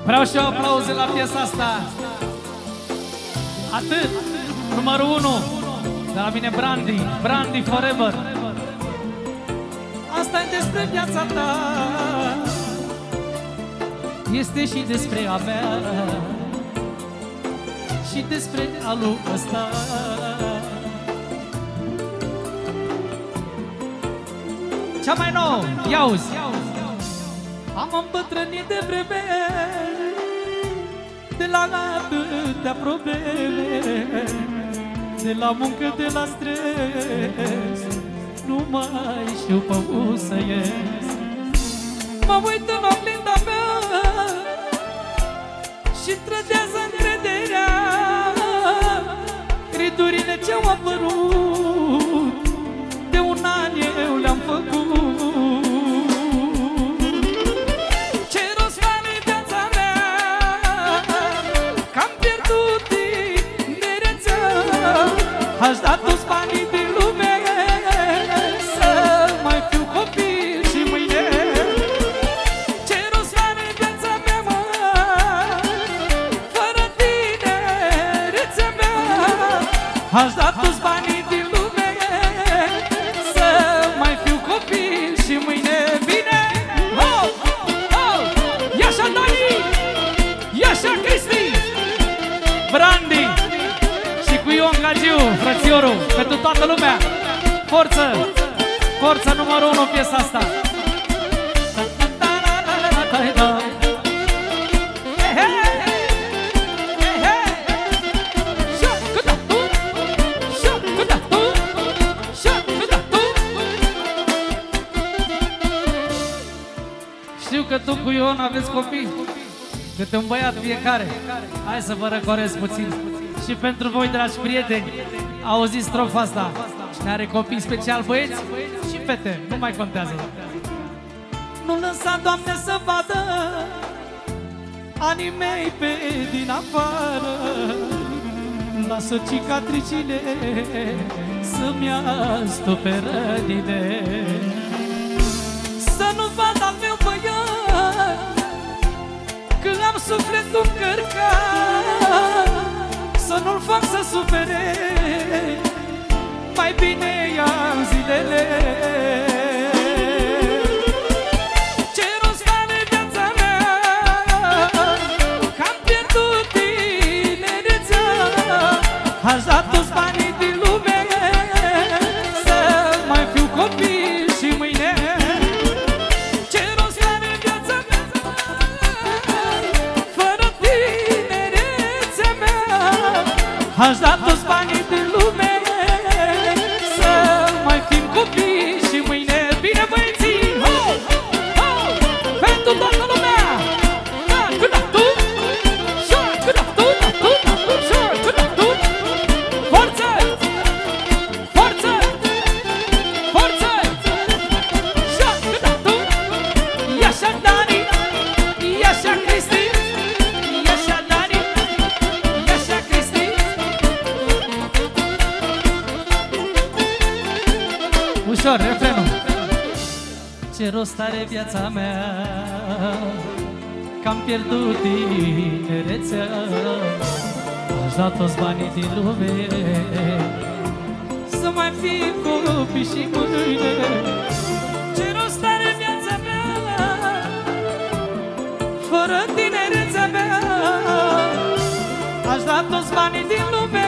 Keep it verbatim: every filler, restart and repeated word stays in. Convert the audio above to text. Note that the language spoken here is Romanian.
Vreau și eu aplauze la piesa asta. Atât, numărul unu de la mine, Brandy, Brandy Forever. Asta e despre viața ta, este și despre a mea, și despre alul ăsta. Cea mai nouă, ia-uzi. Am îmbătrânit de vreme, de la atâtea probleme, de la muncă, de la stres, nu mai știu pe unde să ies. Mă uit în oglinda mea și trădează încrederea, ridurile ce-au apărut, de un an eu le-am făcut. Ce rost are viața mea, că-am pierdut tinerețea, aș da toți banii din lume să mai fiu copil și mâine. Ce rost are viața mea, mă, fără tinerețea mea, aș da toți banii din lume să mai fiu copil și mâine. Bine! Oh! Oh! Iașa Dani! Iașa Cristi! Brandy! Și cu Ion Gagiu, frățiorul, pentru toată lumea. Forță! Forță numărul unu, piesa asta. Știu că tu cu Ion aveți copii, câte un băiat fiecare. Hai să vă răcoresc puțin. Și pentru voi, dragi prieteni, auziți strofa asta. Cine are copii, special băieți și fete, nu mai contează. Nu lăsa, Doamne, să vadă anii mei pe din afară. Lasă cicatricile să-mi astupe rănile, să nu vad al meu băiat, că am sufletul încărcat, să nu-l fac să sufere, mai bine ia-mi zilele. Ce rost are viața mea, că-am pierdut tinerețea, aș da toți banii din lume să mai fiu copil și mâine. Ce rost are viața mea, fără tinerețea mea, aș da toți banii din lume să mai fim copii și mâine. Bine, băieții! Ho! Ho! Pentru toată lumea! Da, cât da tu! Șa, cât da tu! Da tu, da tu! Șa, cât da tu! Forță! Forță! Forță! Șa, cât da tu! Iașa Dani! Iașa Cristi! Iașa Dani! Iașa Cristi! Ușor, refrenul. Ce rost are viața mea, că-am pierdut tinerețea, aș da toți banii din lume să mai fim copii și mâine. Ce rost are viața mea, fără tinerețea mea, aș da toți banii din lume